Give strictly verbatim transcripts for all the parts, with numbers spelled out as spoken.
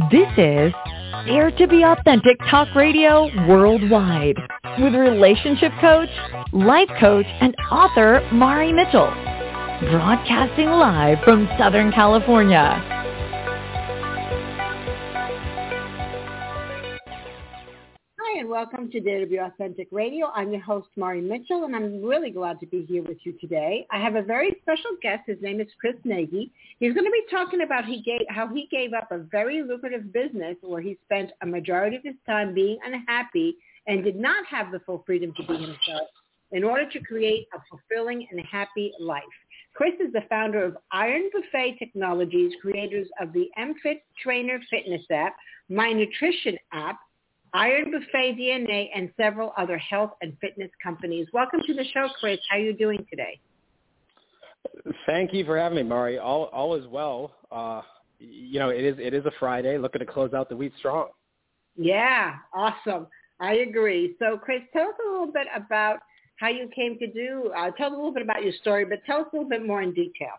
This is Dare to be Authentic Talk Radio Worldwide with relationship coach, life coach, and author Mari Mitchell. Broadcasting live from Southern California. Hi, and welcome to Dare to be Authentic Radio. I'm your host, Mari Mitchell, and I'm really glad to be here with you today. I have a very special guest. His name is Chris Nagy. He's going to be talking about he gave, how he gave up a very lucrative business where he spent a majority of his time being unhappy and did not have the full freedom to be himself in order to create a fulfilling and happy life. Chris is the founder of Iron Buffet Technologies, creators of the MFit Trainer Fitness app, My Nutrition app, Iron Buffet D N A, and several other health and fitness companies. Welcome to the show, Chris. How are you doing today? Thank you for having me, Mari. All all is well. Uh, you know, it is it is a Friday. Looking to close out the week strong. Yeah, awesome. I agree. So, Chris, tell us a little bit about how you came to do. Uh, tell us a little bit about your story, but tell us a little bit more in detail.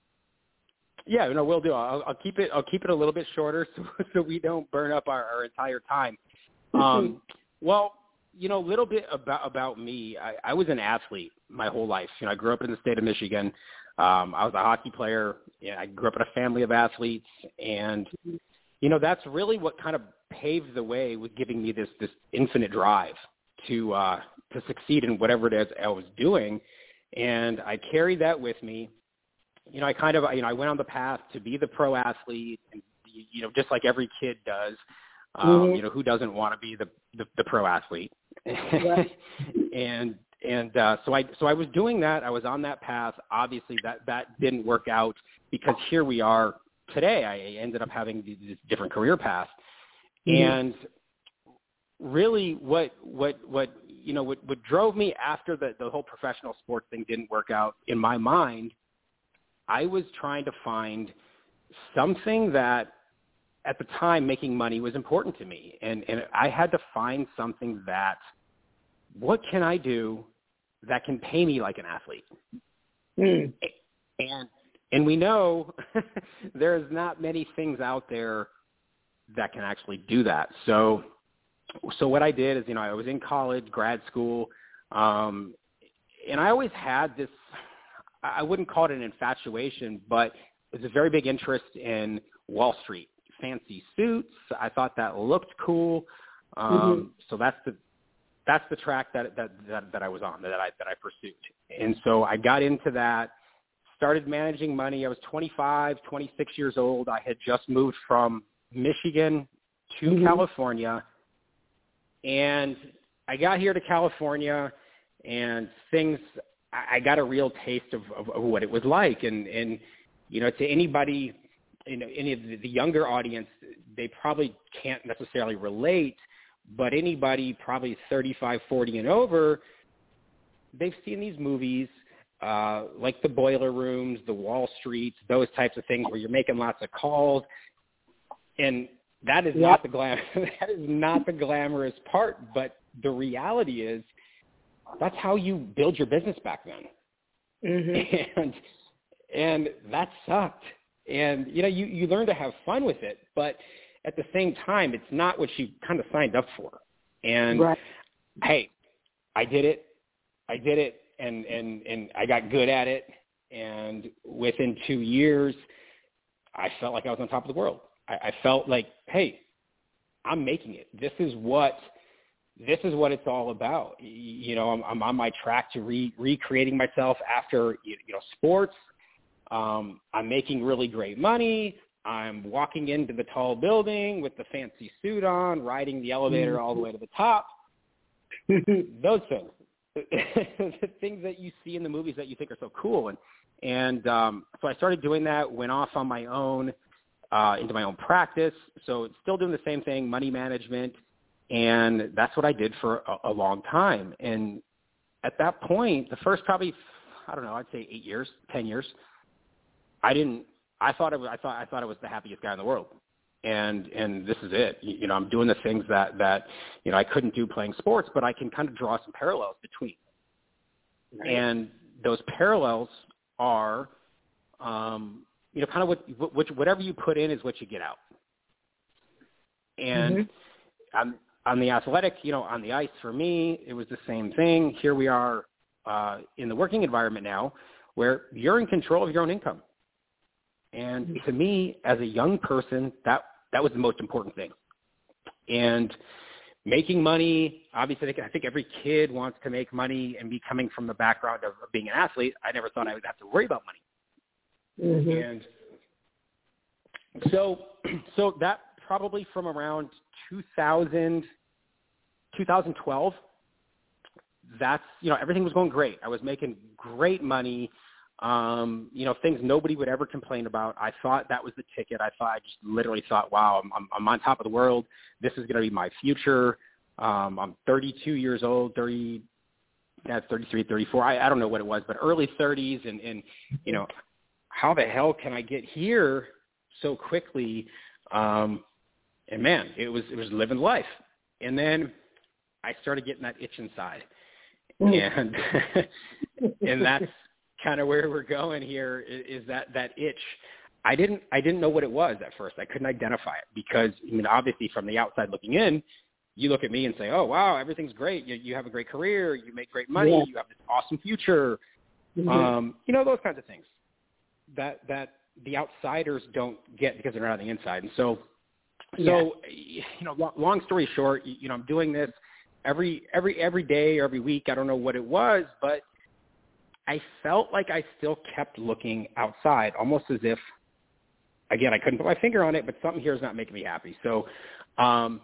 Yeah, no, we'll do. I'll, I'll keep it. I'll keep it a little bit shorter so so we don't burn up our, our entire time. Um, well, you know, a little bit about, about me. I, I was an athlete my whole life. You know, I grew up in the state of Michigan. Um, I was a hockey player. Yeah, I grew up in a family of athletes. And, you know, that's really what kind of paved the way with giving me this, this infinite drive to, uh, to succeed in whatever it is I was doing. And I carried that with me. You know, I kind of, you know, I went on the path to be the pro athlete, and, you know, just like every kid does. Um, mm-hmm. You know, who doesn't want to be the, the, the pro athlete? Right. and and uh, so I so I was doing that. I was on that path. Obviously, that, that didn't work out because here we are today. I ended up having this different career path. Mm-hmm. And really, what what what you know what, what drove me after the, the whole professional sports thing didn't work out in my mind, I was trying to find something that, at the time, making money was important to me. And, and I had to find something that, what can I do that can pay me like an athlete? Mm. And, and we know there's not many things out there that can actually do that. So, so what I did is, you know, I was in college, grad school, um, and I always had this, I wouldn't call it an infatuation, but it was a very big interest in Wall Street. Fancy suits. I thought that looked cool. Um, mm-hmm. So that's the that's the track that, that that that I was on, that I that I pursued. And so I got into that, started managing money. I was twenty-five, twenty-six years old. I had just moved from Michigan to mm-hmm. California, and I got here to California, and things. I got a real taste of, of, of what it was like, and and you know, to anybody. You know, any of the younger audience, they probably can't necessarily relate, but anybody probably thirty-five, forty and over, they've seen these movies uh, like the Boiler Rooms, the Wall Streets, those types of things where you're making lots of calls, and that is yep. not the glam- that is not the glamorous part. But the reality is, that's how you build your business back then, mm-hmm. and and that sucked. And, you know, you, you learn to have fun with it, but at the same time, it's not what you kind of signed up for. And, right. hey, I did it. I did it, and, and, and I got good at it. And within two years, I felt like I was on top of the world. I, I felt like, hey, I'm making it. This is what this is what it's all about. You know, I'm, I'm on my track to re, recreating myself after, you know, sports. Um, I'm making really great money. I'm walking into the tall building with the fancy suit on, riding the elevator all the way to the top. Those things, the things that you see in the movies that you think are so cool. And, and um, so I started doing that, went off on my own, uh, into my own practice. So still doing the same thing, money management. And that's what I did for a, a long time. And at that point, the first probably, I don't know, I'd say eight years, ten years, I didn't. I thought it was. I thought. I thought I was the happiest guy in the world, and and this is it. You, you know, I'm doing the things that that you know I couldn't do playing sports, but I can kind of draw some parallels between. Right. And those parallels are, um, you know, kind of what, what whatever you put in is what you get out. And Mm-hmm. on, on the athletic, you know, on the ice for me, it was the same thing. Here we are uh, in the working environment now where you're in control of your own income. And to me, as a young person, that, that was the most important thing. And making money, obviously, I think every kid wants to make money, and me coming from the background of, of being an athlete, I never thought I would have to worry about money. Mm-hmm. And so, so that probably from around two thousand, twenty twelve, that's, you know, everything was going great. I was making great money. Um, you know, things nobody would ever complain about. I thought that was the ticket. I thought, I just literally thought, wow, I'm, I'm, I'm on top of the world. This is going to be my future. Um, I'm thirty-two years old, thirty, that's thirty-three, thirty-four. I, I don't know what it was, but early thirties. And, and, you know, how the hell can I get here so quickly? Um, and man, it was, it was living life. And then I started getting that itch inside. And, and that's kind of where we're going here is, is that, that itch. I didn't, I didn't know what it was at first. I couldn't identify it because, I mean, obviously from the outside looking in, you look at me and say, oh, wow, everything's great. You, you have a great career. You make great money. Yeah. You have this awesome future. Mm-hmm. Um, you know, those kinds of things that, that the outsiders don't get because they're not on the inside. And so, so, yeah. you know, long, long story short, you, you know, I'm doing this every, every, every day or every week. I don't know what it was, but I felt like I still kept looking outside, almost as if, again, I couldn't put my finger on it, but something here is not making me happy. So, um,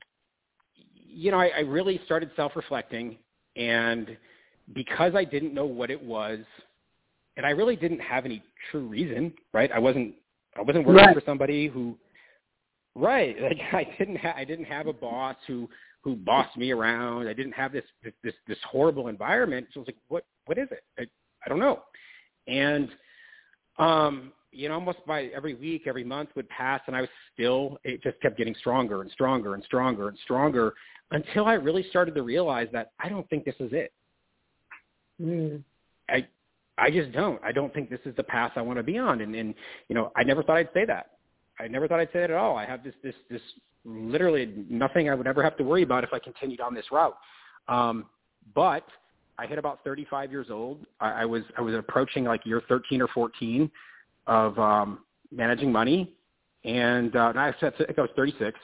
you know, I, I really started self-reflecting, and because I didn't know what it was, and I really didn't have any true reason, right? I wasn't, I wasn't working right. for somebody who, right? Like I didn't, ha- I didn't have a boss who, who bossed me around. I didn't have this, this, this, this horrible environment. So I was like, what, what is it? I, I don't know. And, um, you know, almost by every week, every month would pass, and I was still, it just kept getting stronger and stronger and stronger and stronger until I really started to realize that I don't think this is it. Mm. I, I just don't. I don't think this is the path I want to be on. And, and, you know, I never thought I'd say that. I never thought I'd say that at all. I have this, this, this literally nothing I would ever have to worry about if I continued on this route. Um, but I hit about thirty-five years old. I, I was, I was approaching like year thirteen or fourteen of um, managing money. And uh, I said, I think I was thirty-six.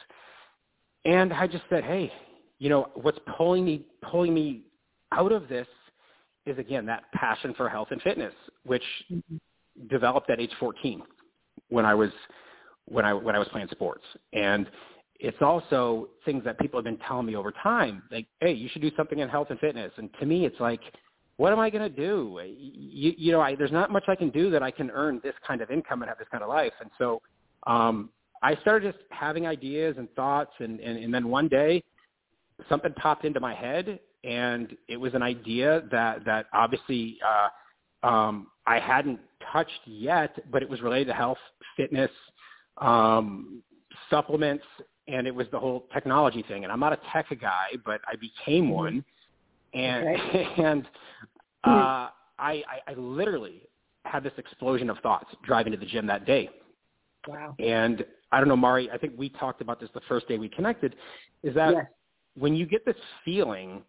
And I just said, hey, you know, what's pulling me, pulling me out of this is, again, that passion for health and fitness, which mm-hmm. developed at age fourteen when I was, when I, when I was playing sports. And it's also things that people have been telling me over time, like, hey, you should do something in health and fitness. And to me, it's like, what am I going to do? You, you know, I, there's not much I can do that I can earn this kind of income and have this kind of life. And so um, I started just having ideas and thoughts. And, and, and then one day something popped into my head, and it was an idea that, that obviously uh, um, I hadn't touched yet, but it was related to health, fitness, um, supplements, and it was the whole technology thing. And I'm not a tech guy, but I became one. And, okay. and uh, I, I, I literally had this explosion of thoughts driving to the gym that day. Wow. And I don't know, Mari, I think we talked about this the first day we connected, is that yes. when you get this feeling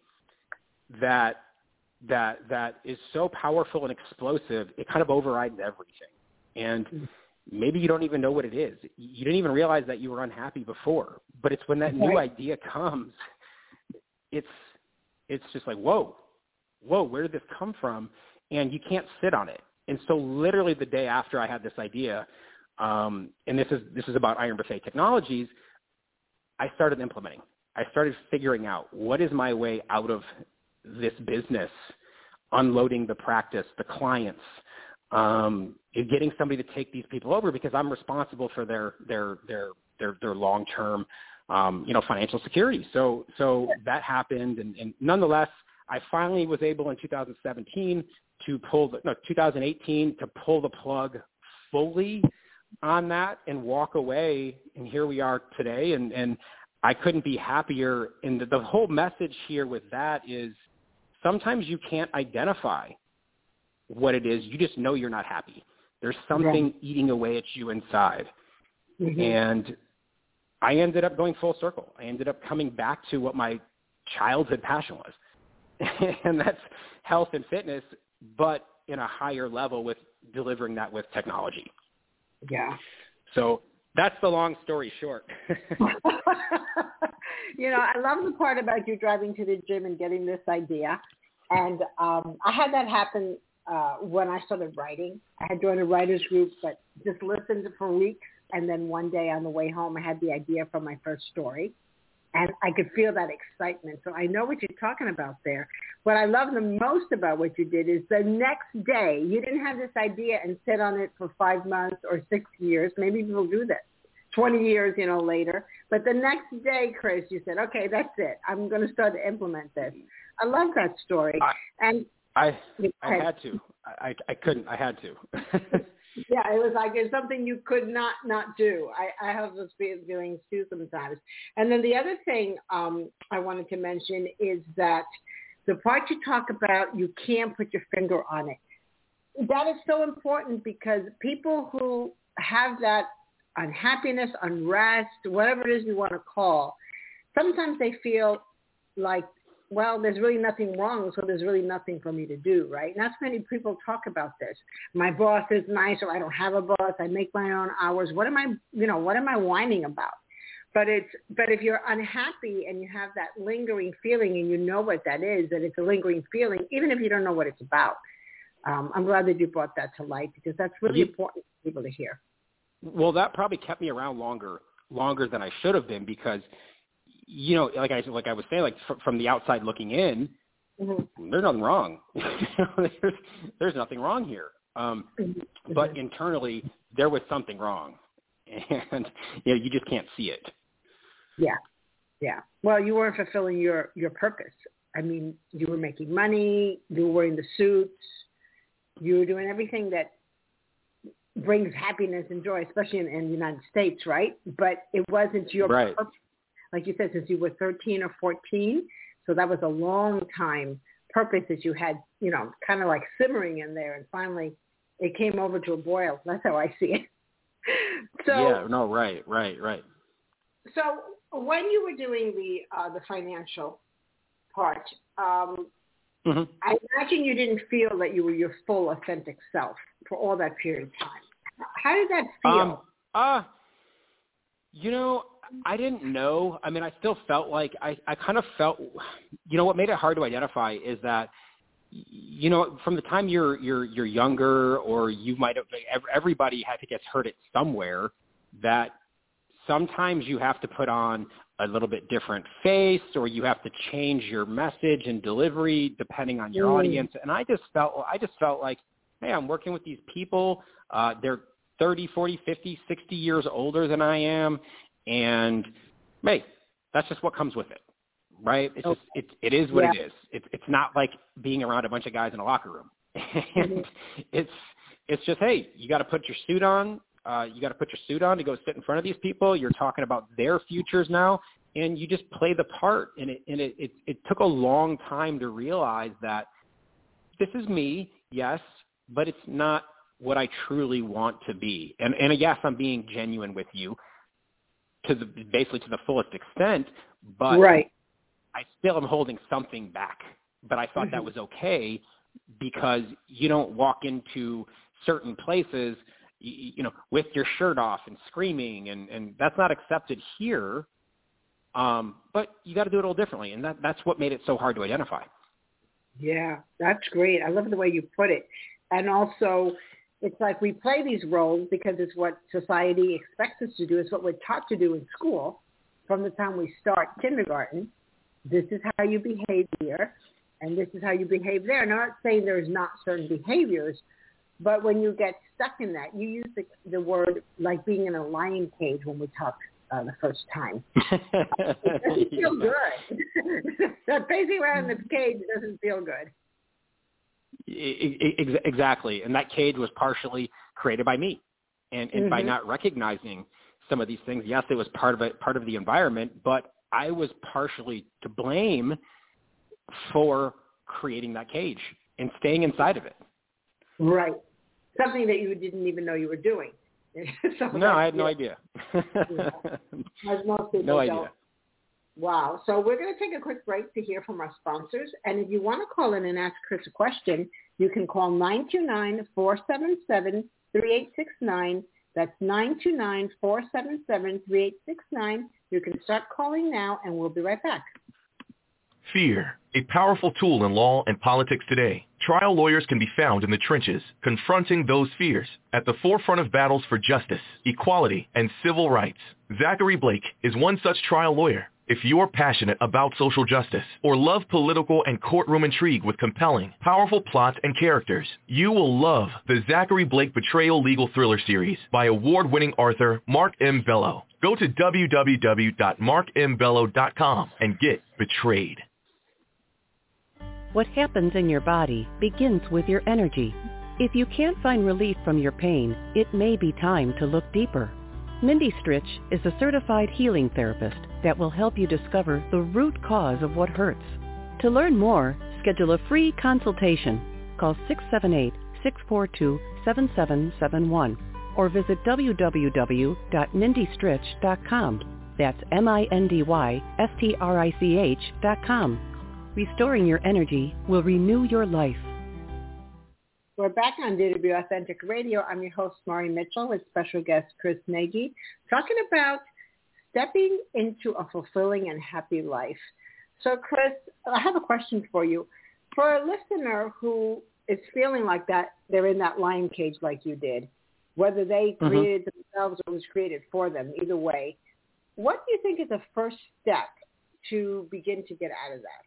that, that, that is so powerful and explosive, it kind of overrides everything. And mm-hmm. maybe you don't even know what it is. You didn't even realize that you were unhappy before, but it's when that new idea comes, it's, it's just like, whoa, whoa, where did this come from? And you can't sit on it. And so literally the day after I had this idea, um, and this is, this is about Iron Buffet Technologies, I started implementing. I started figuring out what is my way out of this business, unloading the practice, the clients, um, getting somebody to take these people over, because I'm responsible for their, their, their, their, their long-term, um, you know, financial security. So, so that happened. And, and nonetheless, I finally was able in two thousand seventeen to pull the, no, two thousand eighteen to pull the plug fully on that and walk away. And here we are today. And, and I couldn't be happier. And the, the whole message here with that is sometimes you can't identify what it is. You just know you're not happy. There's something right. eating away at you inside. Mm-hmm. And I ended up going full circle. I ended up coming back to what my childhood passion was, and that's health and fitness, but in a higher level with delivering that with technology. Yeah. So that's the long story short. You know, I love the part about you driving to the gym and getting this idea. And um, I had that happen uh, when I started writing. I had joined a writer's group, but just listened for weeks. And then one day on the way home, I had the idea for my first story. And I could feel that excitement. So I know what you're talking about there. What I love the most about what you did is the next day, you didn't have this idea and sit on it for five months or six years. Maybe people do this twenty years, you know, later. But the next day, Chris, you said, okay, that's it. I'm going to start to implement this. I love that story. I, and I, I had to. I, I couldn't. I had to. Yeah, it was like it's something you could not not do. I, I have those feelings too sometimes. And then the other thing um, I wanted to mention is that the part you talk about, you can't put your finger on it. That is so important because people who have that unhappiness, unrest, whatever it is you want to call, sometimes they feel like, well, there's really nothing wrong, so there's really nothing for me to do, right? Not many people talk about this. My boss is nice, or I don't have a boss. I make my own hours. What am I, you know, what am I whining about? But it's, but if you're unhappy and you have that lingering feeling and you know what that is, that it's a lingering feeling, even if you don't know what it's about. Um, I'm glad that you brought that to light because that's really you, important for people to hear. Well, that probably kept me around longer, longer than I should have been because, you know, like I like I was saying, like fr- from the outside looking in, mm-hmm. there's nothing wrong. there's there's nothing wrong here. Um, mm-hmm. But internally, there was something wrong, and you know, you just can't see it. Yeah, yeah. Well, you weren't fulfilling your your purpose. I mean, you were making money, you were wearing the suits, you were doing everything that brings happiness and joy, especially in, in the United States, right? But it wasn't your right. purpose. Like you said, since you were thirteen or fourteen, so that was a long time purpose that you had, you know, kind of like simmering in there, and finally it came over to a boil. That's how I see it. So yeah, no, right, right, right. So when you were doing the uh, the financial part, um, mm-hmm. I imagine you didn't feel that you were your full, authentic self for all that period of time. How did that feel? Um, uh, you know, I didn't know. I mean, I still felt like I, I kind of felt, you know, what made it hard to identify is that, you know, from the time you're you're you're younger, or you might have, everybody I think gets hurt it somewhere, that sometimes you have to put on a little bit different face, or you have to change your message and delivery depending on your mm. audience. And I just felt, I just felt like, hey, I'm working with these people. Uh, they're thirty, forty, fifty, sixty years older than I am. And hey, that's just what comes with it, right? It's just, it, it is what yeah. it is. It, it's not like being around a bunch of guys in a locker room. And mm-hmm. it's, it's just, hey, you got to put your suit on. Uh, you got to put your suit on to go sit in front of these people. You're talking about their futures now, and you just play the part. And it, and it, it, it took a long time to realize that this is me, yes, but it's not what I truly want to be. And, and yes, I'm being genuine with you to the, basically to the fullest extent, but right. I still am holding something back. But I thought mm-hmm. that was okay because you don't walk into certain places, you, you know, with your shirt off and screaming, and, and that's not accepted here. Um, but you got to do it a little differently, and that, that's what made it so hard to identify. Yeah, that's great. I love the way you put it. And also, it's like we play these roles because it's what society expects us to do. It's what we're taught to do in school from the time we start kindergarten. This is how you behave here, and this is how you behave there. And I'm not saying there's not certain behaviors, but when you get stuck in that, you use the, the word like being in a lion cage when we talk uh, the first time. It doesn't feel good. That pacing around in the cage doesn't feel good. Exactly. And that cage was partially created by me. And, and mm-hmm. by not recognizing some of these things, yes, it was part of it, part of the environment, but I was partially to blame for creating that cage and staying inside of it. Right. Something that you didn't even know you were doing. so no, I had no idea. Yeah. Most people no idea. Don't. Wow. So we're going to take a quick break to hear from our sponsors. And if you want to call in and ask Chris a question, you can call nine two nine, four seven seven, three eight six nine. That's nine two nine, four seven seven, three eight six nine. You can start calling now, and we'll be right back. Fear, a powerful tool in law and politics today. Trial lawyers can be found in the trenches, confronting those fears at the forefront of battles for justice, equality, and civil rights. Zachary Blake is one such trial lawyer. If you're passionate about social justice or love political and courtroom intrigue with compelling, powerful plots and characters, you will love the Zachary Blake Betrayal Legal Thriller Series by award-winning author Mark M. Bello. Go to w w w dot mark m bello dot com and get Betrayed. What happens in your body begins with your energy. If you can't find relief from your pain, it may be time to look deeper. Mindy Stritch is a certified healing therapist that will help you discover the root cause of what hurts. To learn more, schedule a free consultation. Call six seven eight, six four two, seven seven seven one or visit w w w dot mindy stritch dot com. That's M I N D Y S T R I C H dot com. Restoring your energy will renew your life. We're back on D W Authentic Radio. I'm your host, Mari Mitchell, with special guest Chris Nagy, talking about stepping into a fulfilling and happy life. So, Chris, I have a question for you. For a listener who is feeling like that, they're in that lion cage like you did, whether they Mm-hmm. created themselves or it was created for them, either way, what do you think is the first step to begin to get out of that?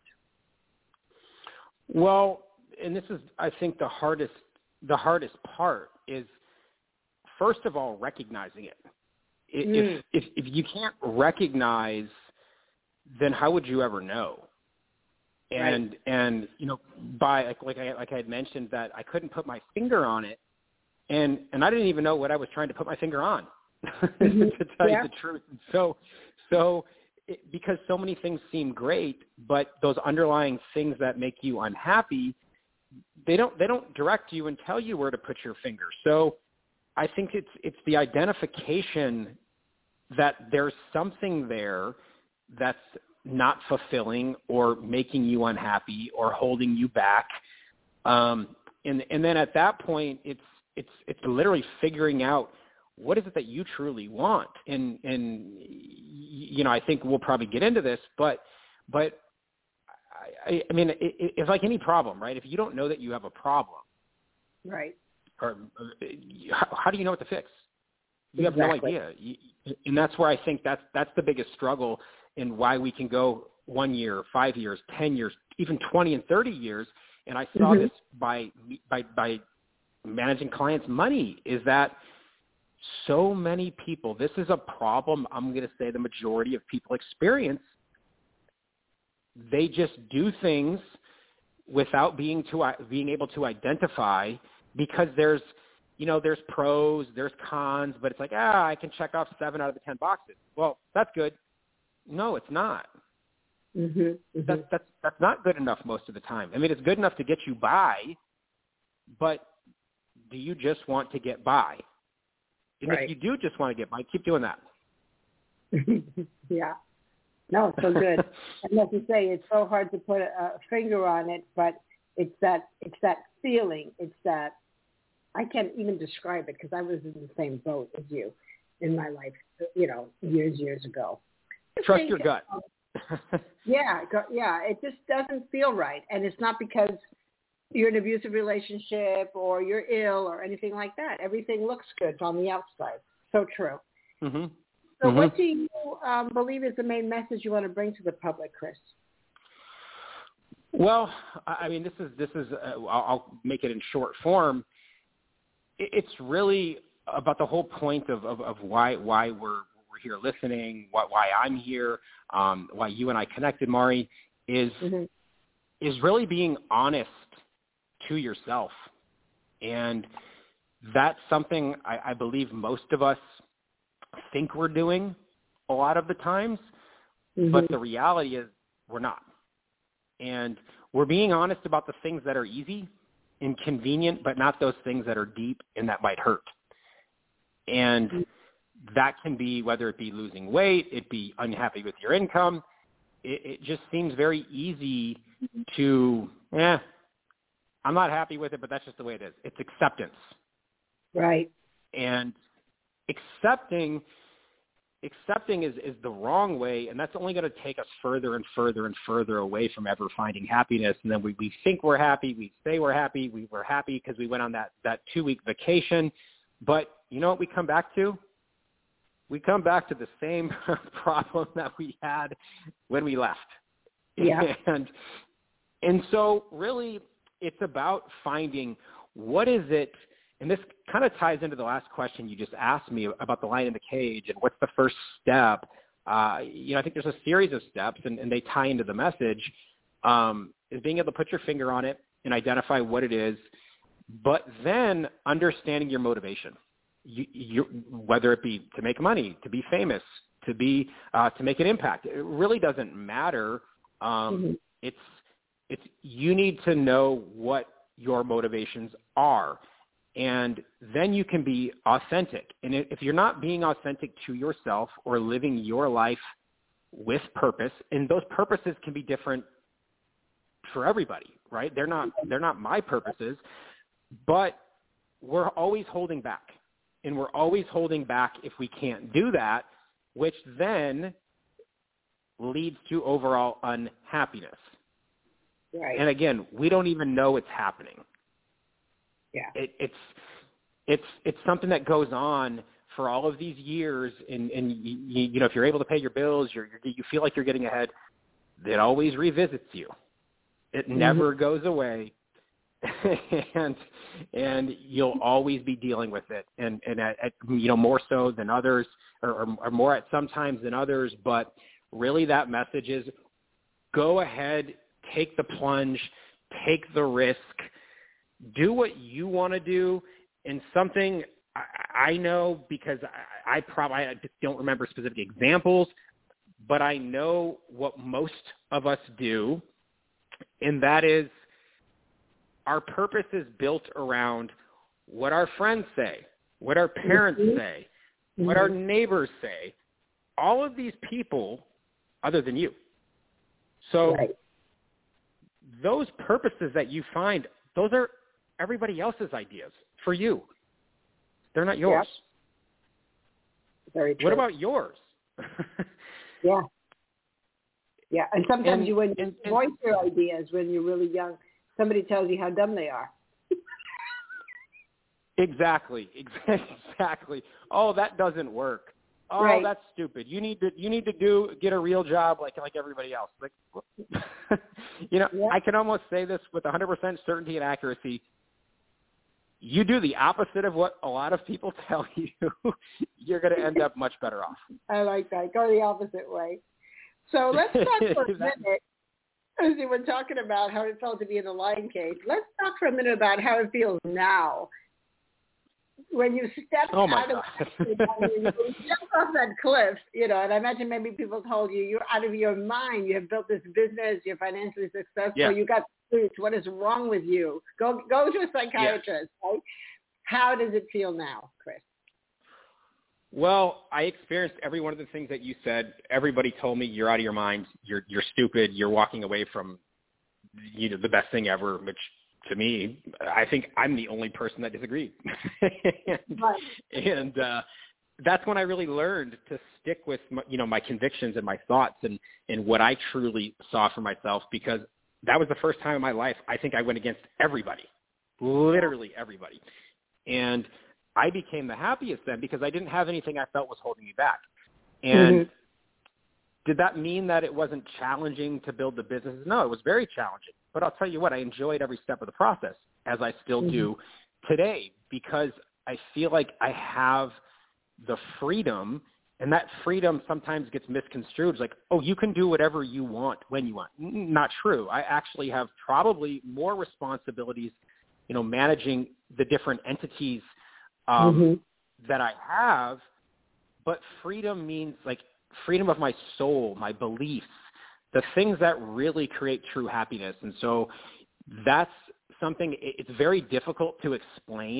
Well, and this is, I think, the hardest, the hardest part is, first of all, recognizing it. If, mm. if, if you can't recognize, then how would you ever know? And, right. and, you know, by, like, like I, like I had mentioned that I couldn't put my finger on it, and, and I didn't even know what I was trying to put my finger on, mm-hmm. to tell yeah. you the truth. So, so, It, because so many things seem great, but those underlying things that make you unhappy, they don't they don't direct you and tell you where to put your finger. So I think it's it's the identification that there's something there that's not fulfilling or making you unhappy or holding you back. Um, and and then at that point, it's it's it's literally figuring out, what is it that you truly want? And, and, you know, I think we'll probably get into this, but, but I, I mean, it, it's like any problem, right? If you don't know that you have a problem, right, or how, how do you know what to fix? You exactly. have no idea. You, and that's where I think that's, that's the biggest struggle, and why we can go one year, five years, ten years, even twenty and thirty years. And I saw mm-hmm. this by, by, by managing clients' money, is that so many people, this is a problem I'm going to say the majority of people experience. They just do things without being to being able to identify, because there's, you know, there's pros, there's cons, but it's like, ah, I can check off seven out of the ten boxes. Well, that's good. No, it's not. Mm-hmm, mm-hmm. That's, that's, that's not good enough most of the time. I mean, it's good enough to get you by, but do you just want to get by? And right. if you do just want to get by, keep doing that. Yeah. No, it's so good. And as you say, it's so hard to put a, a finger on it, but it's that it's that feeling. It's that, I can't even describe it, because I was in the same boat as you in my life, you know, years, years ago. Trust think, your gut. Um, yeah, yeah. It just doesn't feel right. And it's not because you're in an abusive relationship or you're ill or anything like that. Everything looks good on the outside. So true. Mm-hmm. So mm-hmm. what do you um, believe is the main message you want to bring to the public, Chris? Well, I mean, this is, this is, uh, I'll, I'll make it in short form. It's really about the whole point of, of, of why, why we're, we're here listening, why, why I'm here, um, why you and I connected, Mari, is, mm-hmm. is really being honest to yourself. And that's something I, I believe most of us think we're doing a lot of the times, mm-hmm. but the reality is we're not. And we're being honest about the things that are easy and convenient, but not those things that are deep and that might hurt. And that can be, whether it be losing weight, it be unhappy with your income. It, it just seems very easy to, eh, I'm not happy with it, but that's just the way it is. It's acceptance. Right. And accepting accepting is, is the wrong way, and that's only going to take us further and further and further away from ever finding happiness. And then we, we think we're happy, we say we're happy, we were happy because we went on that, that two-week vacation. But you know what we come back to? We come back to the same problem that we had when we left. Yeah. And, and so really it's about finding what is it, and this kind of ties into the last question you just asked me about the lion in the cage and what's the first step. Uh, you know, I think there's a series of steps, and, and they tie into the message, um, is being able to put your finger on it and identify what it is, but then understanding your motivation, you, you, whether it be to make money, to be famous, to be uh, to make an impact. It really doesn't matter. Um, mm-hmm. It's it's you need to know what your motivations are. And then you can be authentic. And if you're not being authentic to yourself or living your life with purpose, and those purposes can be different for everybody, right? They're not, they're not my purposes, but we're always holding back. And we're always holding back if we can't do that, which then leads to overall unhappiness. Right. And again, we don't even know it's happening. Yeah. It, it's it's it's something that goes on for all of these years, and, and you, you know, if you're able to pay your bills, you're, you're, you feel like you're getting ahead. It always revisits you. It mm-hmm. never goes away, and and you'll always be dealing with it, and and at, at, you know, more so than others, or, or, or more at some times than others. But really, that message is: go ahead, take the plunge, take the risk. Do what you want to do, and something I, I know because I, I probably I don't remember specific examples, but I know what most of us do, and that is our purpose is built around what our friends say, what our parents mm-hmm. say, mm-hmm. what our neighbors say, all of these people other than you. So right. those purposes that you find, those are everybody else's ideas for you. They're not yours. Yep. Very true. What about yours? yeah. Yeah. And sometimes and, you when and, you voice your ideas when you're really young, somebody tells you how dumb they are. Exactly. Exactly. Oh, that doesn't work. Oh, right. that's stupid. You need to you need to do get a real job like like everybody else. Like, you know, yeah. I can almost say this with one hundred percent certainty and accuracy. You do the opposite of what a lot of people tell you, you're going to end up much better off. I like that. Go the opposite way. So let's talk for a minute, as you were talking about how it felt to be in the lion cage. Let's talk for a minute about how it feels now. When you step oh my out of you know, you jump off that cliff, you know, and I imagine maybe people told you you're out of your mind. You have built this business. You're financially successful. Yeah. You got suits. What is wrong with you? Go go to a psychiatrist. Yeah. Right? How does it feel now, Chris? Well, I experienced every one of the things that you said. Everybody told me you're out of your mind. You're you're stupid. You're walking away from you know the best thing ever, which. To me, I think I'm the only person that disagreed. and right. and uh, that's when I really learned to stick with, my, you know, my convictions and my thoughts and, and what I truly saw for myself, because that was the first time in my life I think I went against everybody, literally everybody. And I became the happiest then because I didn't have anything I felt was holding me back. And mm-hmm. did that mean that it wasn't challenging to build the business? No, it was very challenging. But I'll tell you what, I enjoyed every step of the process, as I still mm-hmm. do today, because I feel like I have the freedom, and that freedom sometimes gets misconstrued. It's like, oh, you can do whatever you want when you want. Not true. I actually have probably more responsibilities, you know, managing the different entities um, mm-hmm. that I have, but freedom means like freedom of my soul, my beliefs, the things that really create true happiness. And so that's something, it's very difficult to explain.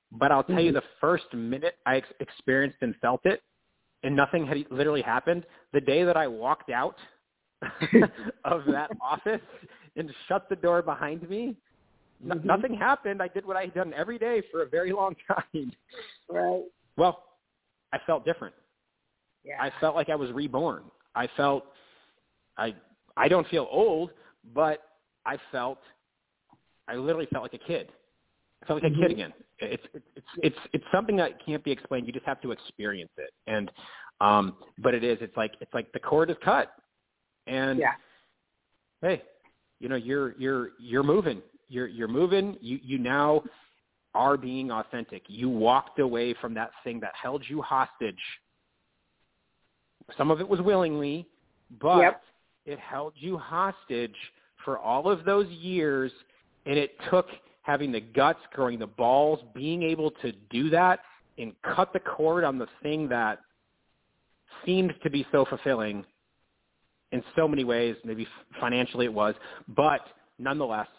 But I'll tell mm-hmm. you, the first minute I ex- experienced and felt it, and nothing had literally happened, the day that I walked out of that office and shut the door behind me, n- mm-hmm. nothing happened. I did what I had done every day for a very long time. Right. Well, I felt different. Yeah. I felt like I was reborn. I felt, I I don't feel old, but I felt, I literally felt like a kid. I felt like mm-hmm. a kid again. It's it's it's it's something that can't be explained. You just have to experience it. And um, but it is. It's like it's like the cord is cut, and yeah. hey, you know you're you're you're moving. You're you're moving. You you now are being authentic. You walked away from that thing that held you hostage. Some of it was willingly, but yep. it held you hostage for all of those years, and it took having the guts, growing the balls, being able to do that and cut the cord on the thing that seemed to be so fulfilling in so many ways. Maybe financially it was, but nonetheless,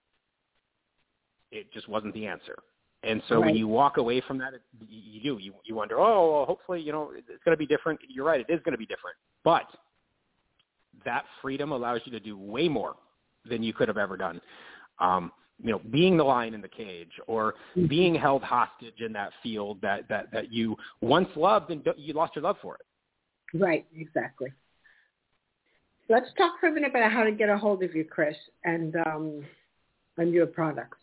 it just wasn't the answer. And so right. when you walk away from that, you do. You, you wonder, oh, well, hopefully, you know, it's going to be different. You're right. It is going to be different. But that freedom allows you to do way more than you could have ever done. Um, you know, being the lion in the cage, or mm-hmm. being held hostage in that field that, that, that you once loved and you lost your love for it. Right, exactly. Let's talk for a minute about how to get a hold of you, Chris, and um, and your products.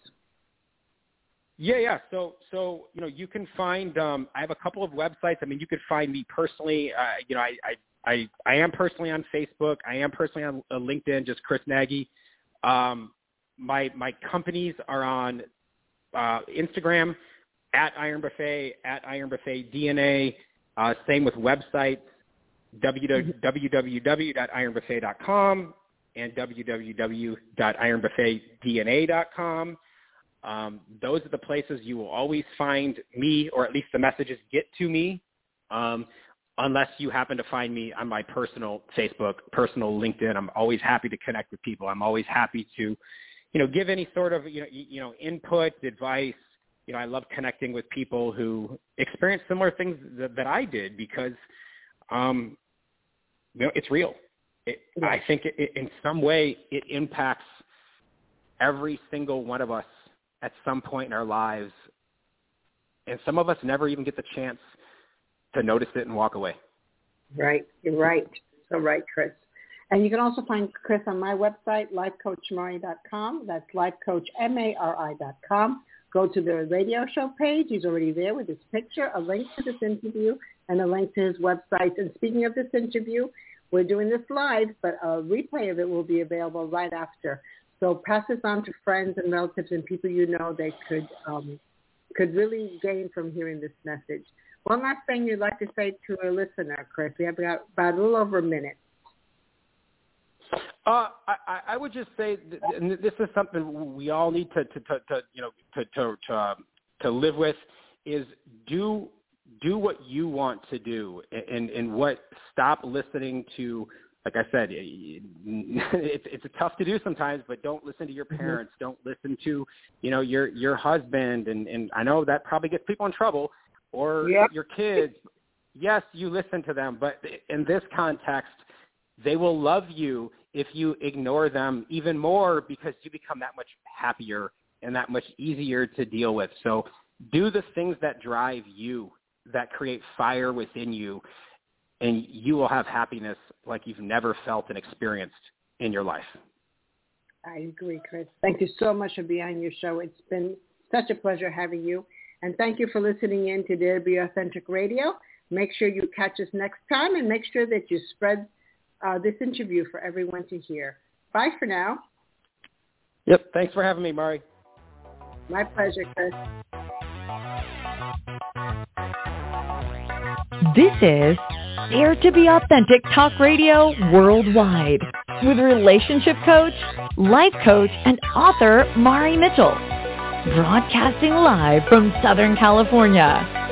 Yeah, yeah. So, so you know, you can find. Um, I have a couple of websites. I mean, you could find me personally. Uh, you know, I, I, I, I am personally on Facebook. I am personally on uh, LinkedIn. Just Chris Nagy. Um, my my companies are on uh, Instagram at Iron Buffet, at Iron Buffet D N A. Uh, same with websites, w w w dot iron buffet dot com and w w w dot iron buffet d n a dot com. Um, those are the places you will always find me, or at least the messages get to me, um, unless you happen to find me on my personal Facebook, personal LinkedIn. I'm always happy to connect with people. I'm always happy to, you know, give any sort of, you know, you know, input, advice. You know, I love connecting with people who experience similar things that, that I did, because, um, you know, it's real. It, yeah. I think it, it, in some way it impacts every single one of us at some point in our lives, and some of us never even get the chance to notice it and walk away. Right. You're right. So right, Chris. And you can also find Chris on my website, life coach mari dot com. That's life coach mari dot com. Go to the radio show page. He's already there with his picture, a link to this interview, and a link to his website. And speaking of this interview, we're doing this live, but a replay of it will be available right after. So pass this on to friends and relatives and people you know they could um, could really gain from hearing this message. One last thing you'd like to say to a listener, Chris. We have about, about a little over a minute. Uh, I, I would just say, that, and this is something we all need to, to, to, to you know, to to to, um, to live with, is do do what you want to do, and and what stop listening to. Like I said, it's it's tough to do sometimes, but don't listen to your parents. Mm-hmm. Don't listen to, you know, your your husband, and, and I know that probably gets people in trouble, or yep. your kids. Yes, you listen to them, but in this context, they will love you if you ignore them even more, because you become that much happier and that much easier to deal with. So do the things that drive you, that create fire within you, and you will have happiness like you've never felt and experienced in your life. I agree, Chris. Thank you so much for being on your show. It's been such a pleasure having you. And thank you for listening in to Dare to Be Authentic Radio. Make sure you catch us next time, and make sure that you spread uh, this interview for everyone to hear. Bye for now. Yep. Thanks for having me, Mari. My pleasure, Chris. This is Dare to Be Authentic Talk Radio Worldwide with relationship coach, life coach, and author Mari Mitchell. Broadcasting live from Southern California.